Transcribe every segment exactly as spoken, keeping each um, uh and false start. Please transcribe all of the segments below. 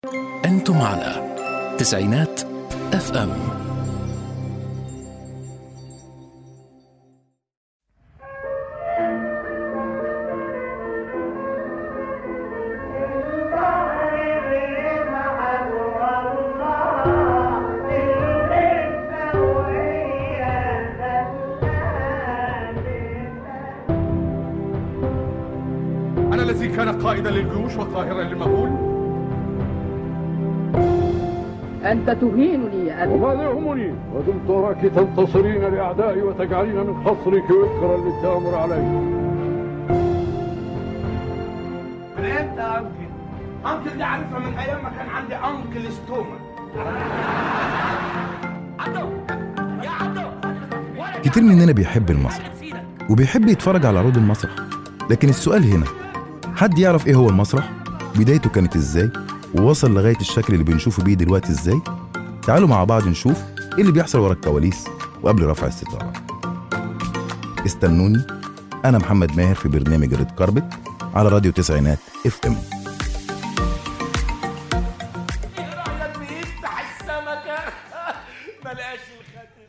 أنتم على تسعينات اف ام. أنا الذي كان قائدا للجيوش وقاهرا للمغول. أنت تهينني يا أبي. وهذا يهمني، ودمت أراك تنتصرين لأعدائي وتجعلين من خصرك وكرا للتآمر علي. من امتى يا أنكل؟ أنكل دي عارفها من أيام ما كان عندي أنكل ستوما. عبدو يا عبدو. كتير مننا بيحب المسرح وبيحب يتفرج على عروض المسرح، لكن السؤال هنا، حد يعرف ايه هو المسرح؟ بدايته كانت ازاي؟ ووصل لغاية الشكل اللي بنشوفه بيه دلوقتي ازاي؟ تعالوا مع بعض نشوف ايه اللي بيحصل ورا الكواليس وقبل رفع الستارة. استنوني، انا محمد ماهر في برنامج ريد كاربت على راديو تسعينات اف ام. إيه رأيك بيفتح السمكة؟ ملقاش الخاتم.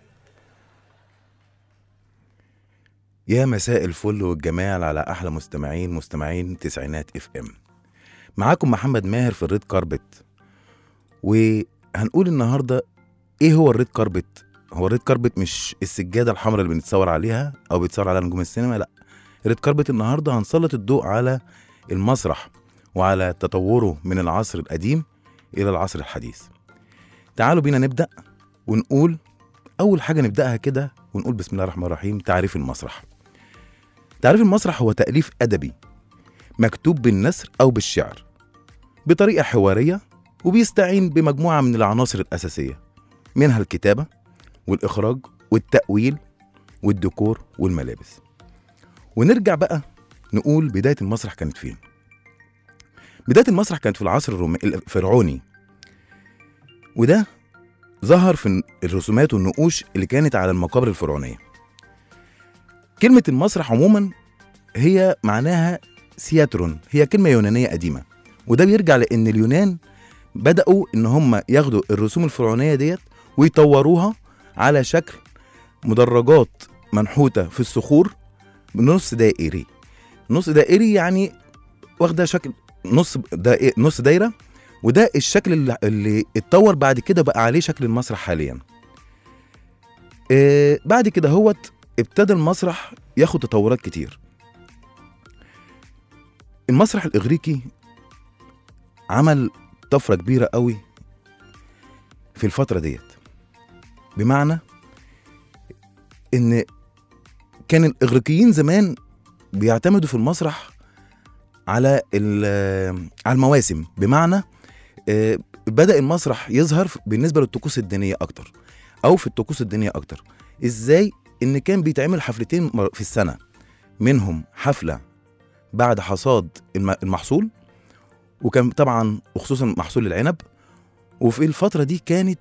يا مساء الفل والجمال على احلى مستمعين مستمعين تسعينات اف ام. معاكم محمد ماهر في الريد كاربت، وهنقول النهارده ايه هو الريد كاربت. هو الريد كاربت مش السجاده الحمراء اللي بنتصور عليها او بيتصور عليها نجوم السينما، لا. الريد كاربت النهارده هنسلط الضوء على المسرح وعلى تطوره من العصر القديم الى العصر الحديث. تعالوا بينا نبدا ونقول اول حاجه نبداها كده ونقول بسم الله الرحمن الرحيم. تعريف المسرح. تعريف المسرح هو تأليف أدبي مكتوب بالنثر أو بالشعر بطريقة حوارية، وبيستعين بمجموعة من العناصر الأساسية، منها الكتابة والإخراج والتأويل والديكور والملابس. ونرجع بقى نقول بداية المسرح كانت فين. بداية المسرح كانت في العصر الرومي الفرعوني، وده ظهر في الرسومات والنقوش اللي كانت على المقابر الفرعونية. كلمة المسرح عموما هي معناها سياترون، هي كلمة يونانية قديمة، وده بيرجع لأن اليونان بدأوا إن هم ياخدوا الرسوم الفرعونية ديت ويطوروها على شكل مدرجات منحوتة في الصخور بنص دائري. نص دائري يعني واخدة شكل نص دا نص دايرة، وده الشكل اللي, اللي اتطور بعد كده بقى عليه شكل المسرح حاليا. آه بعد كده هوت ابتدى المسرح ياخد تطورات كتير. المسرح الإغريقي عمل طفرة كبيرة قوي في الفترة ديت، بمعنى إن كان الإغريقيين زمان بيعتمدوا في المسرح على على المواسم، بمعنى بدأ المسرح يظهر بالنسبة للطقوس الدينية أكتر، أو في الطقوس الدينية أكتر. إزاي؟ إن كان بيتعمل حفلتين في السنة، منهم حفلة بعد حصاد المحصول، وكان طبعا وخصوصا محصول العنب. وفي الفترة دي كانت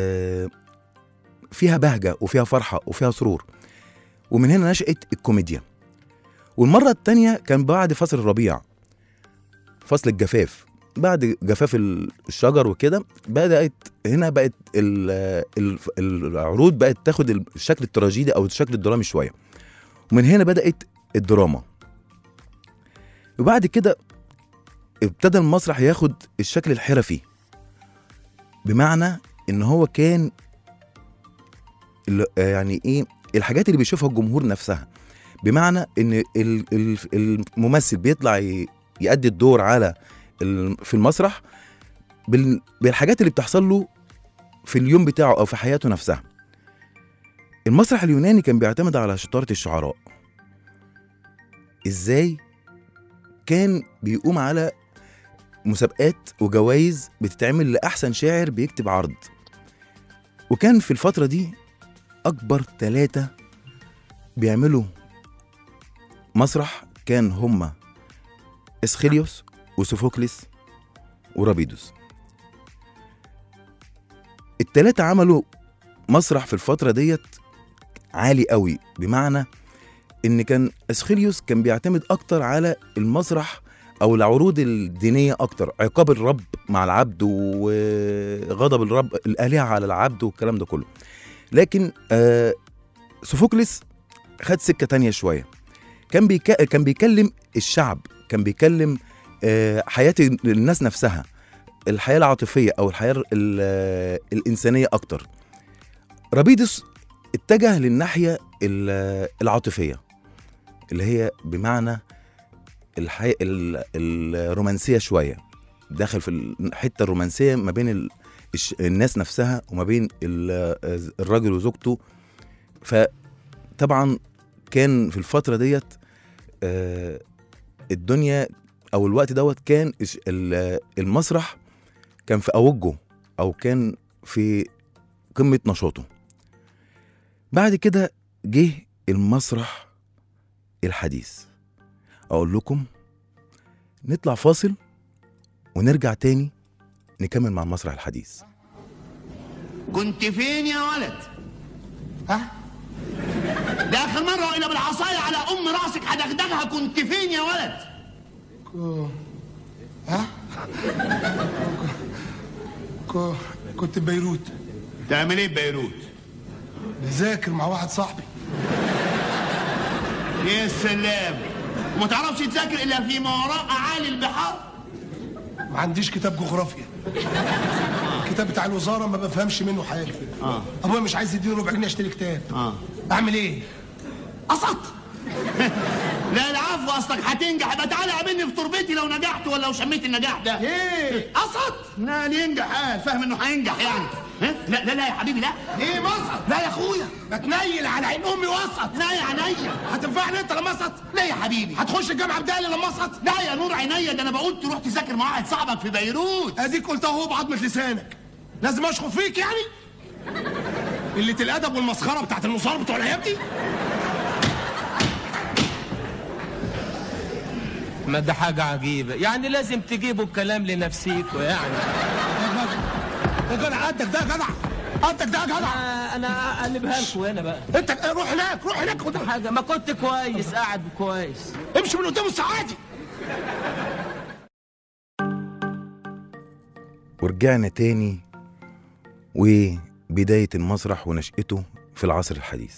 فيها بهجة وفيها فرحة وفيها سرور، ومن هنا نشأت الكوميديا. والمرة التانية كان بعد فصل الربيع، فصل الجفاف، بعد جفاف الشجر وكده بدأت هنا بقت العروض بقت تاخد الشكل التراجيدي أو الشكل الدرامي شوية، ومن هنا بدأت الدراما. وبعد كده ابتدى المسرح ياخد الشكل الحرفي، بمعنى ان هو كان يعني ايه الحاجات اللي بيشوفها الجمهور نفسها، بمعنى ان الممثل بيطلع يؤدي الدور على في المسرح بالحاجات اللي بتحصل له في اليوم بتاعه او في حياته نفسها. المسرح اليوناني كان بيعتمد على شطارة الشعراء. ازاي؟ كان بيقوم على مسابقات وجوائز بتتعمل لأحسن شاعر بيكتب عرض. وكان في الفترة دي أكبر ثلاثة بيعملوا مسرح كان هما إسخيليوس وسوفوكليس ورابيدوس. الثلاثة عملوا مسرح في الفترة ديت عالي قوي، بمعنى إن كان إسخيليوس كان بيعتمد أكتر على المسرح او العروض الدينيه اكتر، عقاب الرب مع العبد وغضب الرب الالهه على العبد والكلام ده كله. لكن آه سوفوكليس خد سكه تانية شويه، كان بيك... كان بيكلم الشعب، كان بيكلم آه حياه الناس نفسها، الحياه العاطفيه او الحياه ال... الانسانيه اكتر. رابيدس اتجه للناحيه العاطفيه اللي هي بمعنى الحي... الرومانسيه شويه، داخل في الحته الرومانسيه ما بين ال... الناس نفسها وما بين الراجل وزوجته. فطبعا كان في الفتره ديت الدنيا او الوقت دوت كان المسرح كان في اوجه او كان في قمه نشاطه. بعد كده جه المسرح الحديث. اقول لكم نطلع فاصل ونرجع تاني نكمل مع المسرح الحديث. كنت فين يا ولد؟ ها؟ ده اخر مره وانا بالعصايه على ام راسك هدغدغها. كنت فين يا ولد؟ ها؟ كنت في بيروت. تعمل ايه في بيروت؟ بذاكر مع واحد صاحبي. يا سلام، وما تعرفش تذاكر الا في ما وراء اعالي البحار؟ ما عنديش كتاب جغرافيا. الكتاب بتاع الوزاره ما بفهمش منه حاجه. اه ابويا مش عايز يديني ربع جنيه اشتري كتاب. اه اعمل ايه؟ قسط. لا العفو، اصلك هتنجح. يبقى تعالى قابلني في تربتي لو نجحت ولا لو شميت النجاح ده. ايه؟ قسط؟ لا ينجح. اه فاهم انه هينجح يعني. ها؟ لا لا لا يا حبيبي لا. ايه مسط؟ لا يا اخويا، بتنيل على عين امي وسط. لا يا عينيا. هتنفعني انت لما اسط؟ لا يا حبيبي. هتخش الجامعه بدالي لما اسط؟ لا يا نور عينيا، ده انا بقول تروح تذاكر مع واحد صاحبك في بيروت. اديك قلت اهو بعضمه لسانك. لازم اشخط فيك يعني؟ قله الادب والمسخره بتاعت النصارى بتوع الايام دي. ما ده حاجة عجيبة، يعني لازم تجيبوا الكلام لنفسيكوا يعني. يا جدع قدك ده يا جدع، قدك ده يا جدع. أنا أقلبها لكوا هنا بقى. أنت روح هناك، روح هناك. خد حاجة، ما كنت كويس قاعد كويس. امشي من قدام السعادي. ورجعنا تاني وبداية المسرح ونشأته في العصر الحديث.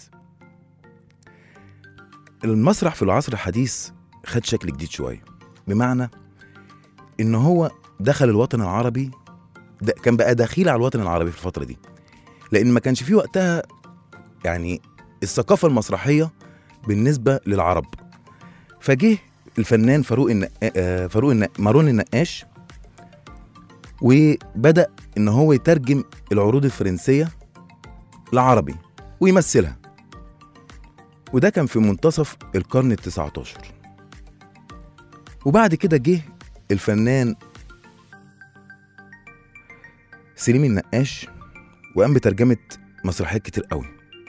المسرح في العصر الحديث خد شكل جديد شوية، بمعنى إن هو دخل الوطن العربي، ده كان بقى دخيل على الوطن العربي في الفترة دي، لأن ما كانش فيه وقتها يعني الثقافة المسرحية بالنسبة للعرب. فجه الفنان فاروق النق... فاروق النق... مارون النقاش، وبدأ إن هو يترجم العروض الفرنسية لعربي ويمثلها، وده كان في منتصف القرن التسعة عشر. وبعد كده جه الفنان سليم النقاش وقام بترجمة مسرحيات كتير قوي،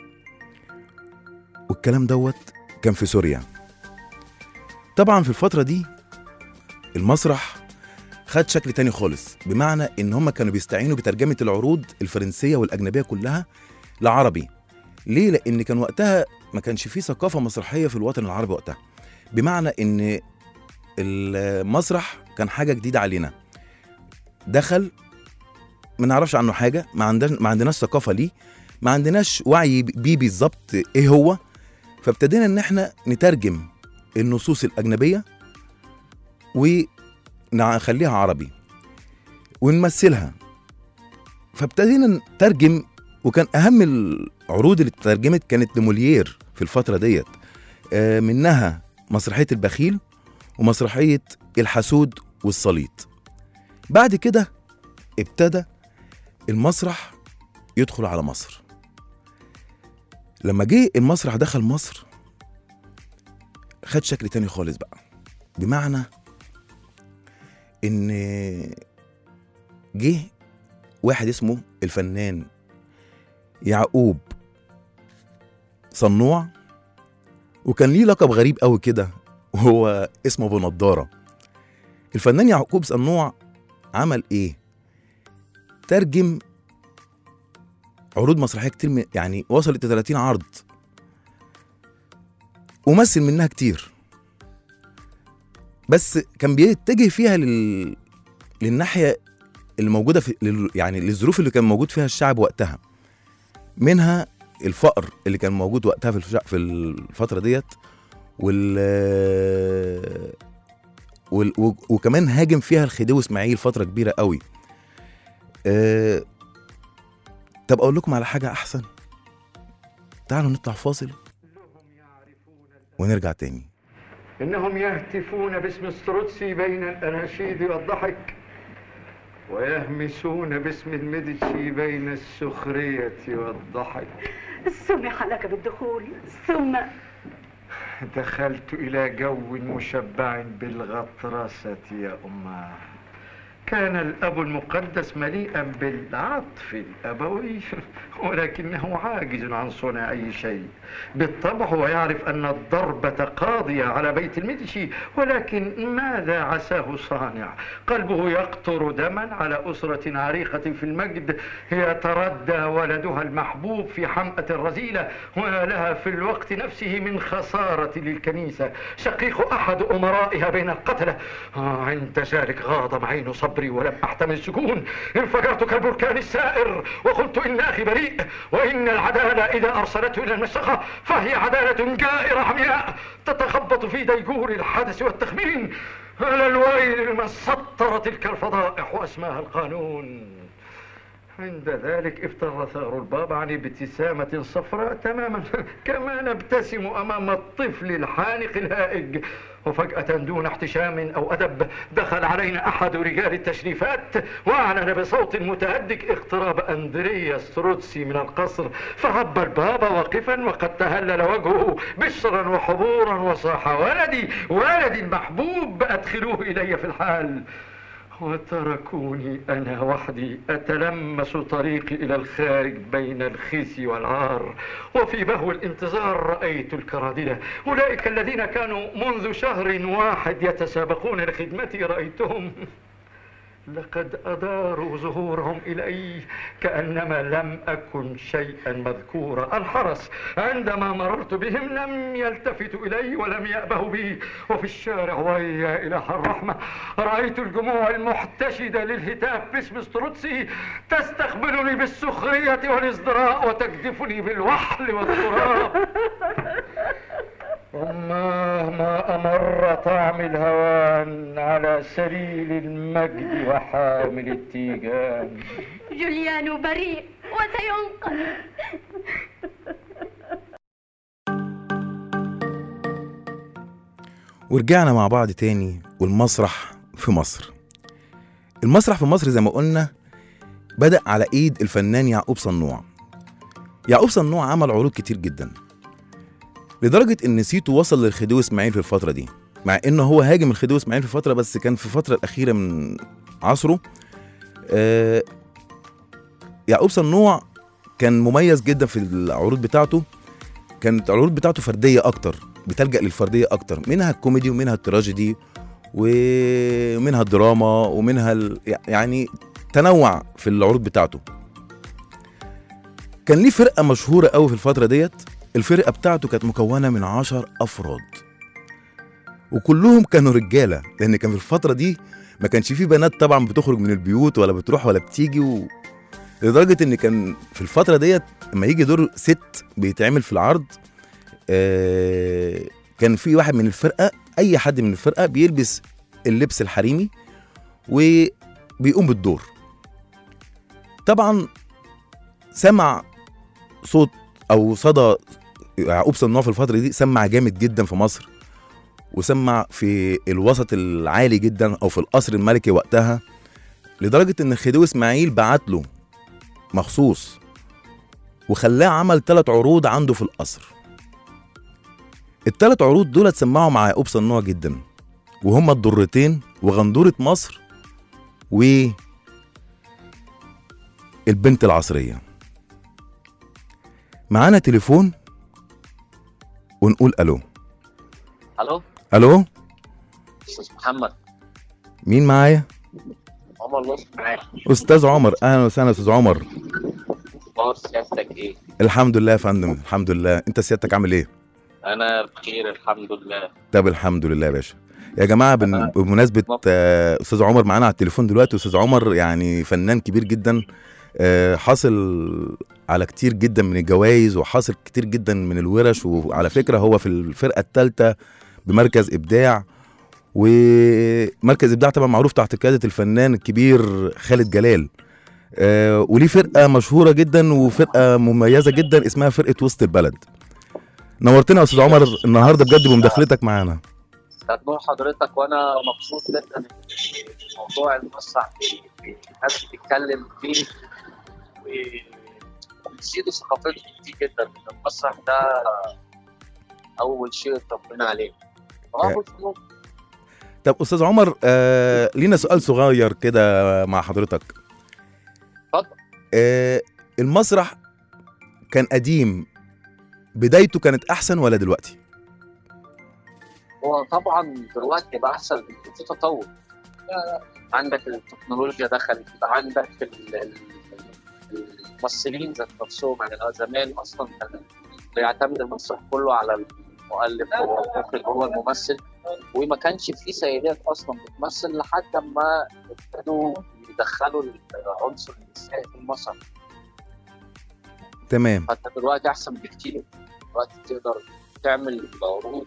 والكلام دوت كان في سوريا. طبعا في الفترة دي المسرح خد شكل تاني خالص، بمعنى ان هم كانوا بيستعينوا بترجمة العروض الفرنسية والأجنبية كلها لعربي. ليه؟ لأن كان وقتها ما كانش فيه ثقافة مسرحية في الوطن العربي وقتها، بمعنى ان المسرح كان حاجة جديدة علينا، دخل ما نعرفش عنه حاجة، ما عندناش ما عندناش ثقافة ليه، ما عندناش وعي بيه بالظبط ايه هو. فابتدينا ان احنا نترجم النصوص الأجنبية ونخليها عربي ونمثلها. فابتدينا نترجم، وكان أهم العروض اللي اترجمت كانت لموليير في الفترة ديت، منها مسرحية البخيل ومسرحية الحسود والصليط. بعد كده ابتدى المسرح يدخل على مصر. لما جه المسرح دخل مصر خد شكل تاني خالص بقى، بمعنى ان جه واحد اسمه الفنان يعقوب صنوع، وكان ليه لقب غريب قوي كده وهو اسمه ابو نضاره. الفنان يعقوب صنوع عمل ايه؟ ترجم عروض مسرحيه كتير، يعني وصلت ل ثلاثين عرض، ومثل منها كتير. بس كان بيتجه فيها لل... للناحيه الموجوده في لل... يعني للظروف اللي كان موجود فيها الشعب وقتها، منها الفقر اللي كان موجود وقتها في الفش... في الفتره ديت، وال... وال... و... وكمان هاجم فيها الخديوي اسماعيل فتره كبيره قوي. أه... طب اقول لكم على حاجه احسن، تعالوا نطلع فاصل ونرجع تاني. إنهم يهتفون باسم الستروتسي بين الأناشيد والضحك، ويهمسون باسم الميديتشي بين السخرية والضحك. سمح لك بالدخول ثم دخلت إلى جو مشبع بالغطرسة يا أماه. كان الأب المقدس مليئا بالعطف الأبوي، ولكنه عاجز عن صنع أي شيء. بالطبع هو يعرف أن الضربة قاضية على بيت الميديتشي، ولكن ماذا عساه صانع؟ قلبه يقطر دما على أسرة عريقة في المجد يتردى ولدها المحبوب في حمأة الرذيلة، ولها في الوقت نفسه من خسارة للكنيسة شقيق أحد أمرائها بين القتلة. آه عند ذلك غاض عين صبري ولم أحتمل السكون، انفجرت كالبركان السائر وقلت إن أخي بريء، وإن العدالة إذا أرسلته إلى المشرقة فهي عدالة جائرة عمياء تتخبط في ديجور الحدث والتخمين. على الويل من سطر تلك الفضائح وأسماها القانون. عند ذلك افتر ثغر الباب عن ابتسامة صفراء تماما كما نبتسم أمام الطفل الحانق الهائج، وفجأة دون احتشام أو أدب دخل علينا أحد رجال التشريفات وأعلن بصوت متهدك اقتراب أندريا ستروتسي من القصر، فهب الباب واقفا وقد تهلل وجهه بشرا وحبورا وصاح: ولدي ولدي المحبوب أدخلوه إلي في الحال. وتركوني أنا وحدي أتلمس طريقي إلى الخارج بين الخزي والعار، وفي بهو الانتظار رأيت الكرادلة، أولئك الذين كانوا منذ شهر واحد يتسابقون لخدمتي، رأيتهم لقد أداروا ظهورهم إلي كأنما لم أكن شيئا مذكورا. الحرس عندما مررت بهم لم يلتفتوا إلي ولم يأبهوا بي، وفي الشارع ويا إله الرحمة رأيت الجموع المحتشدة للهتاف باسم ستروتسي تستقبلني بالسخرية والازدراء وتجدفني بالوحل والتراب. أماه ما أمر طعم الهوان على سليل المجد وحامل التيجان. جوليانو بريء وسينقذ. ورجعنا مع بعض تاني، والمسرح في مصر. المسرح في مصر زي ما قلنا بدأ على إيد الفنان يعقوب صنوع. يعقوب صنوع عمل عروض كتير جدا، لدرجة إن سيتو وصل للخديوي اسماعيل في الفترة دي، مع إنه هو هاجم الخديوي اسماعيل في فترة، بس كان في الفترة الأخيرة من عصره. آه يعقوب صنوع كان مميز جدا في العروض بتاعته، كانت العروض بتاعته فردية أكتر، بتلجأ للفردية أكتر، منها الكوميدي ومنها التراجيدي ومنها الدراما ومنها ال... يعني تنوع في العروض بتاعته. كان ليه فرقة مشهورة قوي في الفترة ديت، الفرقة بتاعته كانت مكونة من عشر أفراد، وكلهم كانوا رجالة، لأن كان في الفترة دي ما كانش فيه بنات طبعا بتخرج من البيوت ولا بتروح ولا بتيجي و... لدرجة إن كان في الفترة ديت لما يجي دور ست بيتعمل في العرض، آه كان في واحد من الفرقة، أي حد من الفرقة بيلبس اللبس الحريمي وبيقوم بالدور. طبعا سمع صوت أو صدى يعقوب صنوع في الفترة دي، سمع جامد جدا في مصر، وسمع في الوسط العالي جدا أو في القصر الملكي وقتها، لدرجة إن الخديوي إسماعيل بعت له مخصوص وخلاه عمل ثلاث عروض عنده في القصر. الثلاث عروض دول اتسمعوا مع يعقوب صنوع جدا، وهما الضرتين وغندورة مصر والبنت العصرية. معانا تليفون ونقول الو. الو الو استاذ محمد. مين معايا؟ عمر نصر معاك. استاذ عمر، اهلا وسهلا استاذ عمر. اخبار سيادتك ايه؟ الحمد لله يا فندم، الحمد لله. انت سيادتك عامل ايه؟ انا بخير الحمد لله. طب الحمد لله يا باشا. يا جماعه بن- بمناسبه آه، استاذ عمر معانا على التليفون دلوقتي. استاذ عمر يعني فنان كبير جدا، آه، حاصل على كتير جدا من الجوائز وحاصل كتير جدا من الورش، وعلى فكره هو في الفرقه الثالثه بمركز ابداع، ومركز ابداع طبعا معروف تحت قياده الفنان الكبير خالد جلال. آه، وليه فرقه مشهوره جدا وفرقه مميزه جدا اسمها فرقه وسط البلد. نورتنا يا استاذ عمر النهارده بجد بمداخلتك معانا. تنور حضرتك، وانا مبسوط جدا ان موضوع المسرح الناس بتتكلم فيه وبيزيدوا ثقافتهم فيه جدا. المسرح ده اول شيء اتربينا عليه. اه بالفنون. طب استاذ عمر، آه لينا سؤال صغير كده مع حضرتك. اتفضل. آه المسرح كان قديم، بدايته كانت احسن ولا دلوقتي؟ هو طبعا دلوقتي بقى احسن، في تطور. عندك التكنولوجيا دخلت، عندك ال- ال- الممثلين ذات نفسهم. يعني زمان اصلا كان بيعتمد المسرح كله على المؤلف والمخرج هو الممثل، وما كانش فيه سيدات اصلا بتمثل لحد ما ابتدوا يدخلوا العنصر النسائي في المسرح. تمام. حتى دلوقتي احسن بكتير. دلوقتي تقدر تعمل عروض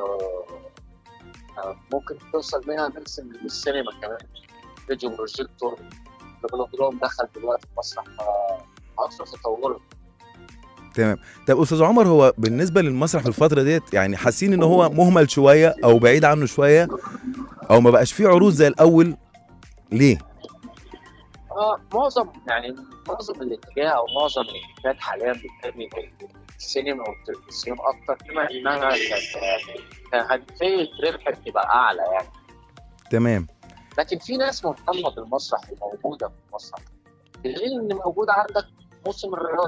آه، ممكن توصل منها نفس السينما كمان، فيديو بروجيكتور اللي كلهم دخل دلوقتي في المسرح. عصر تطور. تمام. طب استاذ عمر، هو بالنسبه للمسرح في الفتره ديت يعني حاسين ان هو مهمل شويه او بعيد عنه شويه او ما بقاش فيه عروض زي الاول، ليه؟ اه معظم يعني معظم الاتجاه او معظم الاتجاهات حاليا بتتجه السينما والتلفزيون اكتر، بما انها كهدفيه ربح بتبقى اعلى يعني. تمام. لكن في ناس مهتمه بالمسرح وموجوده في المسرح، غير ان موجود عندك موسم الرياض.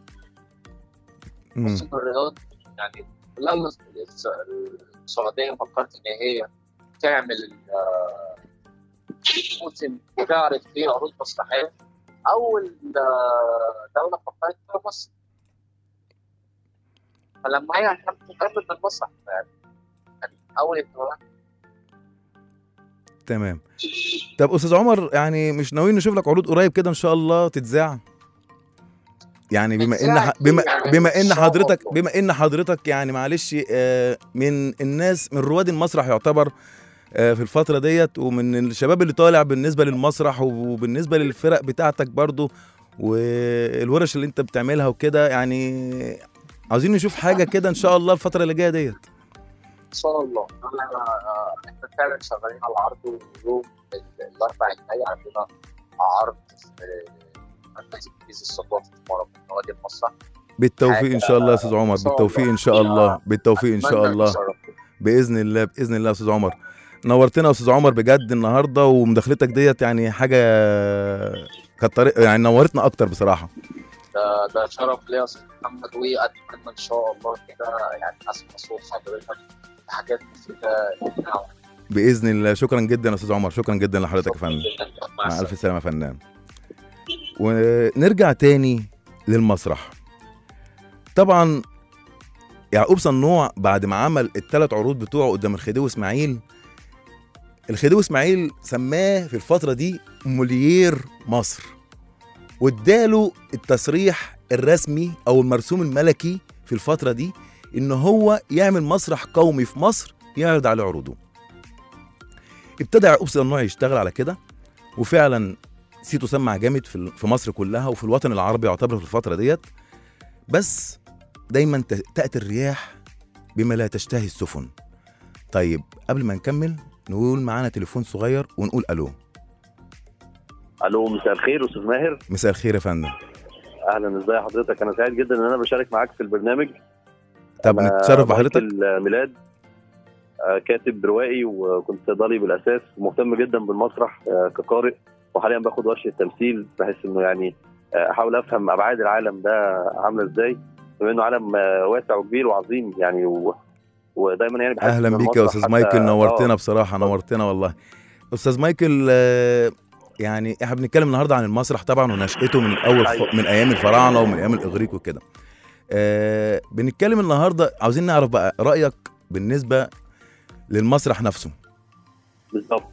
موسم الرياض يعني لما السعوديه فكرت ان هي تعمل موسم تعرض فيه عروض مسرحيه، اول دوله فكرت فيها مصر. فلما هي هتكمل بالمسرح يعني اول اهتمام. تمام. طب استاذ عمر، يعني مش ناويين نشوف لك عروض قريب كده ان شاء الله تتذاع؟ يعني بما ان ح... بما بما ان حضرتك بما ان حضرتك يعني معلش آه من الناس من رواد المسرح يعتبر آه في الفتره ديت، ومن الشباب اللي طالع بالنسبه للمسرح وبالنسبه للفرق بتاعتك برضو والورش اللي انت بتعملها وكده، يعني عاوزين نشوف حاجه كده ان شاء الله الفتره اللي جايه ديت. ان شاء الله. انا احنا فعلا شغالين على العرض، ويوم الاربع الجاي عندنا عرض في مركز الجيزه الثقافي في مرة من نوادي المسرح. بالتوفيق ان شاء الله يا استاذ عمر، بالتوفيق ان شاء الله، بالتوفيق ان شاء الله، باذن الله باذن الله يا استاذ عمر. نورتنا يا استاذ عمر بجد النهارده، ومداخلتك ديت يعني حاجه كانت طريق يعني نورتنا اكتر بصراحه. ده ده شرف ليا يا استاذ محمد، واتمنى ان شاء الله كده يعني اسمع صوت حضرتك في حاجات مفيده باذن الله. شكرا جدا يا استاذ عمر، شكرا جدا لحضرتك يا فندم. مع الف سلامه يا فنان. ونرجع تاني للمسرح. طبعا يعقوب صنوع بعد ما عمل الثلاث عروض بتوعه قدام الخديوي اسماعيل، الخديوي اسماعيل سماه في الفتره دي موليير مصر، واداله التصريح الرسمي او المرسوم الملكي في الفتره دي ان هو يعمل مسرح قومي في مصر يعرض عليه عروضه. ابتدى يعقوب صنوع يشتغل على كده، وفعلا صيته سمع جامد في مصر كلها وفي الوطن العربي يعتبر في الفتره ديت. بس دايما تأتي الرياح بما لا تشتهي السفن. طيب قبل ما نكمل نقول معانا تليفون صغير ونقول الو. الو، مساء الخير استاذ ماهر. مساء الخير يا فندم. اهلا، ازي حضرتك؟ انا سعيد جدا ان انا بشارك معاك في البرنامج. طب نتشرف بحضرتك. ميلاد، كاتب روائي وكنت صيدلي بالاساس، ومهتم جدا بالمسرح كقارئ، وحاليا باخد ورشه تمثيل بحيث انه يعني احاول افهم ابعاد العالم ده عامله ازاي، بما انه عالم واسع وكبير وعظيم يعني و... ودايما يعني بحس اهلا بيك يا استاذ مايكل، نورتنا بصراحه، نورتنا والله. استاذ مايكل، يعني احنا بنتكلم النهارده عن المسرح طبعا ونشأته من اول ف... من ايام الفراعنه ومن ايام الاغريق وكده. أه بنتكلم النهارده، عاوزين نعرف بقى رايك بالنسبه للمسرح نفسه. بالظبط.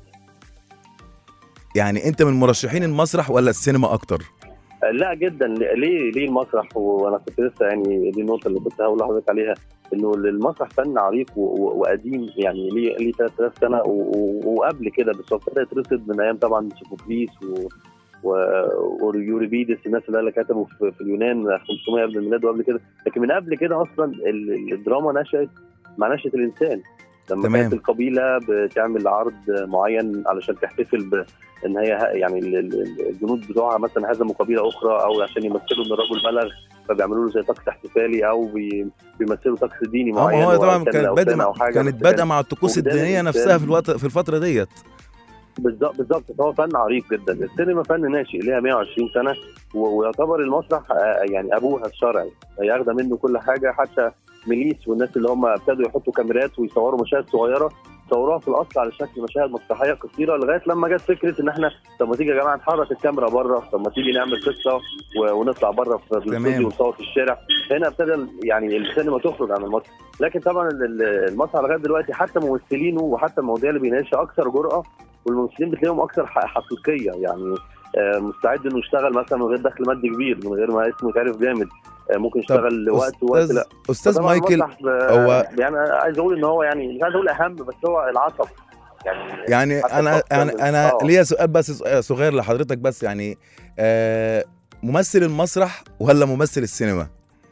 يعني انت من مرشحين المسرح ولا السينما اكتر؟ لا جدا. ليه ليه المسرح؟ وانا كنت لسه يعني دي النقطه اللي كنت هقول لحضرتك عليها، انه المسرح فن عريق وقديم، يعني ليه ليه ثلاثة آلاف سنه وقبل كده، بس هو ابتدى يترصد من ايام طبعا سوفوكليس ويوريبيدس، الناس اللي كتبوا في, في اليونان خمسمية قبل الميلاد وقبل كده. لكن من قبل كده اصلا الدراما نشأت مع نشأة الانسان، لما تمام. كانت القبيله بتعمل عرض معين علشان تحتفل بان هي يعني الجنود بتوعها مثلا هزموا قبيله اخرى، او عشان يمثلوا ان الرجل بلغ فبيعملوا له زي طقس احتفالي، او بيمثلوا طقس ديني معين. اه هو طبعا كانت بادئه كانت بادئه مع الطقوس الدينيه نفسها في الوقت في الفتره ديت. بالظبط بالظبط. فهو فن عريق جدا. السينما فن ناشئ ليها مية وعشرين سنه، ويعتبر المسرح يعني ابوها الشرعي، ياخد منه كل حاجه. حتى ميليس والناس اللي هم ابتدوا يحطوا كاميرات ويصوروا مشاهد صغيره، صوروها في الاصل على شكل مشاهد مسرحيه قصيره، لغايه لما جت فكره ان احنا طب ما تيجي يا جماعه نحرك الكاميرا بره، طب ما تيجي نعمل قصه ونطلع بره في الاستوديو ونصور في الشارع. هنا ابتدى يعني السينما تخرج عن المسرح. لكن طبعا المسرح لغايه دلوقتي حتى ممثلينه وحتى المواضيع اللي بيناقشها اكثر جرأه، والممثلين بتلاقيهم اكثر حقيقيه، يعني مستعد انه يشتغل مثلا من غير دخل مادي كبير، من غير ما اسمه يتعرف جامد، ممكن يشتغل لوقت ووقت لا. استاذ مايكل هو يعني عايز اقول ان هو يعني مش عايز اقول اهم، بس هو العصب يعني يعني انا انا انا ليا سؤال بس صغير لحضرتك بس، يعني آه ممثل المسرح ولا ممثل السينما؟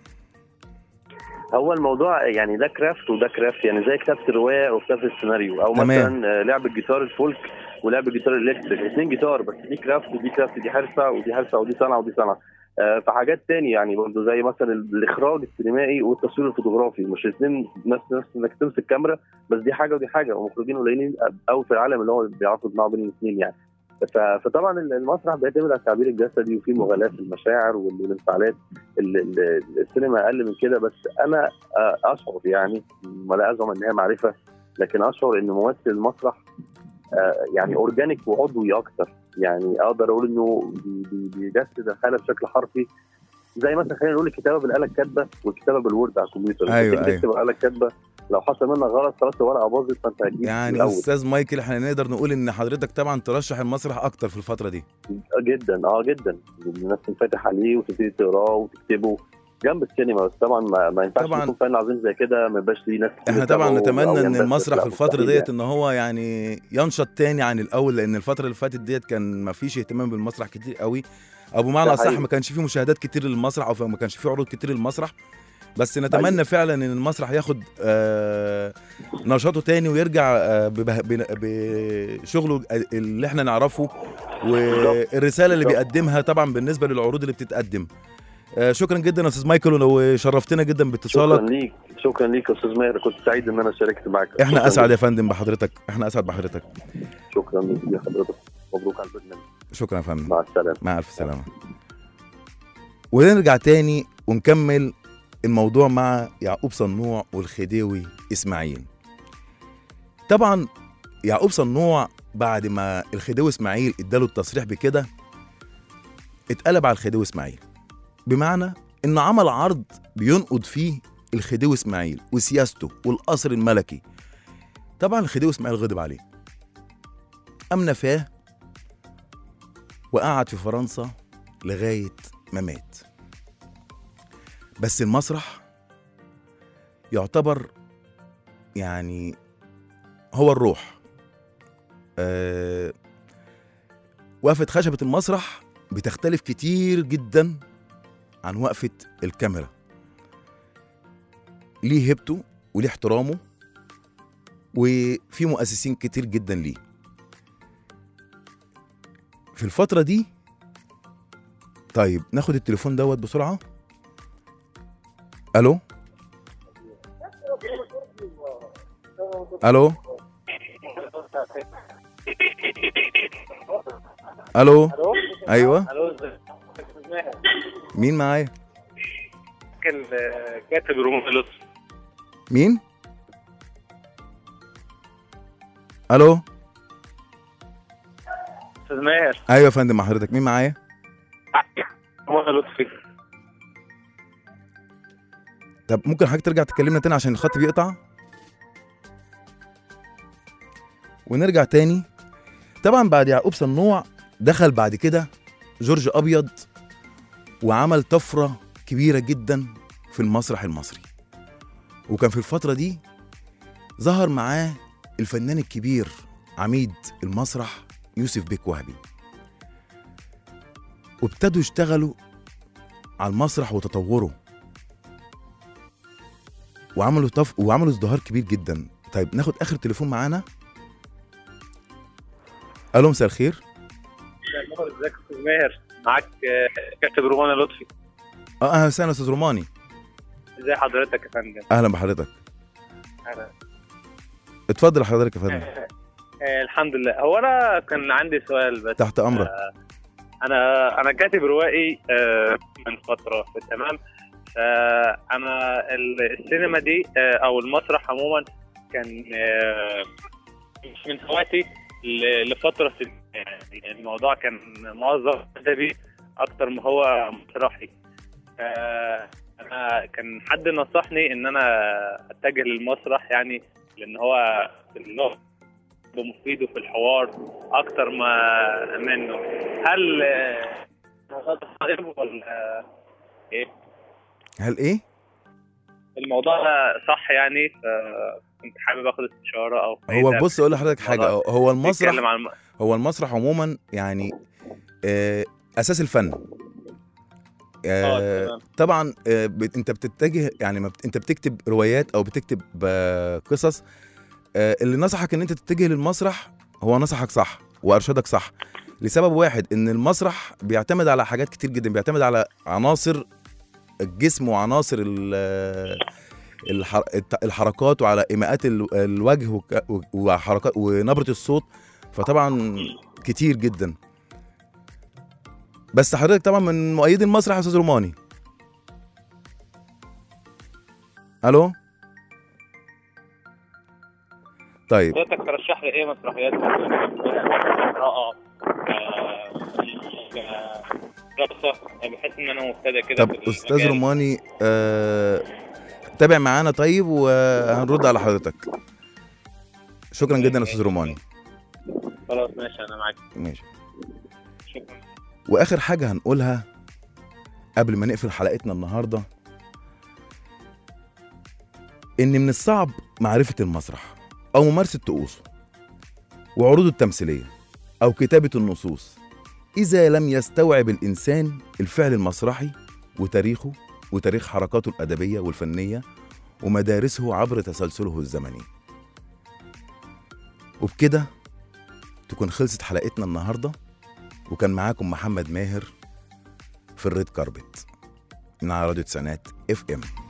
هو الموضوع يعني ده كرافت وده كرافت، يعني زي كتابه الروايه او كتابه السيناريو، او تمام. مثلا لعب الجيتار الفولك ولعب الجيتار الالكتريك، اثنين جيتار بس، دي كرافت ودي كرافت، دي حرفه ودي حرفه، ودي صنعه ودي صنعه. آه في حاجات تانية يعني برضه زي مثلا الاخراج السينمائي والتصوير الفوتوغرافي، مش الاثنين نفس نفس انك تمسك كاميرا، بس دي حاجه ودي حاجه، ومخرجين قليلين قوي في العالم اللي هو بيعرفوا يجمعوا بين الاثنين يعني. فطبعا المسرح بيعتمد على التعبير الجسدي وفي مغالاه في المشاعر والانفعالات. السينما اقل من كده، بس انا اشعر يعني ولا ازعم ان هي معرفه، لكن اشعر ان ممثل المسرح يعني اورجانيك وعضوي اكتر، يعني اقدر اقول انه بيجسد الحاله بشكل حرفي، زي مثلا خلينا نقول الكتابه بالاله الكاتبه والكتابه بالوورد على الكمبيوتر. ايوه ايوه تكتب بالاله الكاتبه لو حصل منك غلط خلاص الورقه باظت، فانت هتجيب يعني استاذ مايكل احنا نقدر نقول ان حضرتك طبعا ترشح المسرح اكتر في الفتره دي. جدا اه جدا، الناس تنفتح عليه وتبتدي تقراه وتكتبه جنب السينما، بس طبعا ما, ما ينفعش يكون فن عظيم زي كده ما يبقاش ليه ناس. احنا طبعا نتمنى ان المسرح في الفتره ديت ان هو يعني ينشط تاني عن الاول، لان الفتره اللي فاتت ديت كان ما فيش اهتمام بالمسرح كتير قوي، او بمعنى اصح ما كانش فيه مشاهدات كتير للمسرح، او ما كانش فيه عروض كتير للمسرح. بس نتمنى أيوة. فعلا ان المسرح ياخد آه نشاطه تاني ويرجع آه بشغله اللي احنا نعرفه، والرساله اللي بيقدمها طبعا بالنسبه للعروض اللي بتتقدم. آه شكرا جدا يا استاذ مايكل، وشرفتنا جدا باتصالك. شكرا ليك شكرا ليك يا استاذ ماهر، كنت سعيد ان انا شاركت معاك. احنا اسعد يا فندم بحضرتك، احنا اسعد بحضرتك. شكرا ليك يا حضرتك، مبروك على البرنامج. شكرا يا فندم، مع السلامه. مع الف سلامه. ونرجع تاني ونكمل الموضوع مع يعقوب صنوع والخديوي اسماعيل. طبعا يعقوب صنوع بعد ما الخديوي اسماعيل اداله التصريح بكده اتقلب على الخديوي اسماعيل، بمعنى انه عمل عرض بينقض فيه الخديوي اسماعيل وسياسته والقصر الملكي. طبعا الخديوي اسماعيل غضب عليه، قام نفاه وقعد في فرنسا لغايه ما مات. بس المسرح يعتبر يعني هو الروح. أه وقفة خشبة المسرح بتختلف كتير جدا عن وقفة الكاميرا، ليه هيبته وليه احترامه، وفي مؤسسين كتير جدا ليه. في الفترة دي طيب ناخد التليفون دوت بسرعة. الو الو الو ايوه مين معايا؟ كان كاتب رومان لطفي. مين؟ الو استاذ ماهر. ايوه يا فندم، مع حضرتك مين معايا؟ رومان لطفي. طب ممكن حضرتك ترجع تكلمنا تاني عشان الخط بيقطع؟ ونرجع تاني. طبعا بعد يعقوب صنوع دخل بعد كده جورج أبيض وعمل طفرة كبيرة جدا في المسرح المصري. وكان في الفترة دي ظهر معاه الفنان الكبير عميد المسرح يوسف بيك وهبي، وابتدوا يشتغلوا على المسرح وتطوروا وعملوا طف... وعملوا ازدهار كبير جدا. طيب ناخد اخر تليفون معانا. الو مساء الخير. ازيك يا استاذ ماهر؟ معاك كاتب روماني لطفي. اه اهلا وسهلا استاذ روماني. ازي حضرتك يا فندم؟ اهلا بحضرتك. اهلا. اتفضل حضرتك يا فندم. آه الحمد لله. هو انا كان عندي سؤال بس. تحت امرك. آه انا انا كاتب روائي آه من فتره، تمام. آه انا السينما دي آه او المسرح عموما كان آه مش من هوايتي لفتره، يعني الموضوع كان موظف ادبي اكتر ما هو مسرحي. آه انا كان حد نصحني ان انا اتجه للمسرح، يعني لان هو في اللغه مفيد في الحوار اكتر ما منه. هل هذا صحيح ولا ايه؟ هل ايه؟ الموضوع ده صح يعني؟ كنت حابب اخد استشاره او هو بص اقول لحضرتك حاجه. هو المسرح الم... هو المسرح عموما يعني آه اساس الفن. آه طبعا آه انت بتتجه يعني ما بت... انت بتكتب روايات او بتكتب آه قصص. آه اللي نصحك ان انت تتجه للمسرح هو نصحك صح وارشدك صح، لسبب واحد، ان المسرح بيعتمد على حاجات كتير جدا، بيعتمد على عناصر الجسم وعناصر الحركات وعلى ايماءات الوجه وحركات ونبرة الصوت، فطبعا كتير جدا. بس حضرتك طبعا من مؤيدي المسرح يا استاذ روماني. الو طيب حضرتك ترشح لي ايه مسرحيات قراءة رقصة، بحيث ان انا مبتدئ كده. طب استاذ روماني آه... تابع معانا طيب وهنرد على حضرتك. شكرا جدا يا استاذ روماني. خلاص ماشي انا معاك. ماشي شكرا. واخر حاجه هنقولها قبل ما نقفل حلقتنا النهارده، ان من الصعب معرفه المسرح او ممارسه طقوسه وعروضه التمثيليه او كتابه النصوص اذا لم يستوعب الانسان الفعل المسرحي وتاريخه وتاريخ حركاته الادبيه والفنيه ومدارسه عبر تسلسله الزمني. وبكده تكون خلصت حلقتنا النهارده، وكان معاكم محمد ماهر في الريد كاربت من على راديو تسعينات اف ام.